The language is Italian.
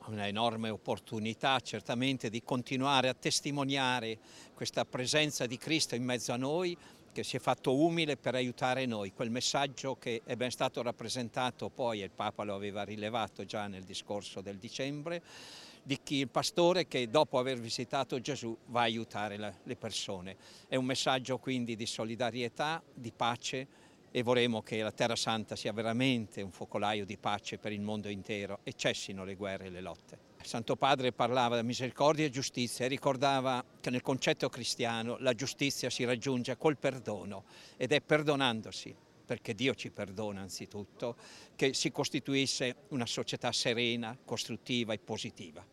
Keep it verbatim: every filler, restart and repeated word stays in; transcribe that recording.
una enorme opportunità certamente di continuare a testimoniare questa presenza di Cristo in mezzo a noi, che si è fatto umile per aiutare noi, quel messaggio che è ben stato rappresentato poi, e il Papa lo aveva rilevato già nel discorso del dicembre, di chi il pastore che dopo aver visitato Gesù va a aiutare la, le persone. È un messaggio quindi di solidarietà, di pace, e vorremmo che la Terra Santa sia veramente un focolaio di pace per il mondo intero e cessino le guerre e le lotte. Il Santo Padre parlava di misericordia e giustizia e ricordava che nel concetto cristiano la giustizia si raggiunge col perdono ed è perdonandosi, perché Dio ci perdona anzitutto, che si costituisce una società serena, costruttiva e positiva.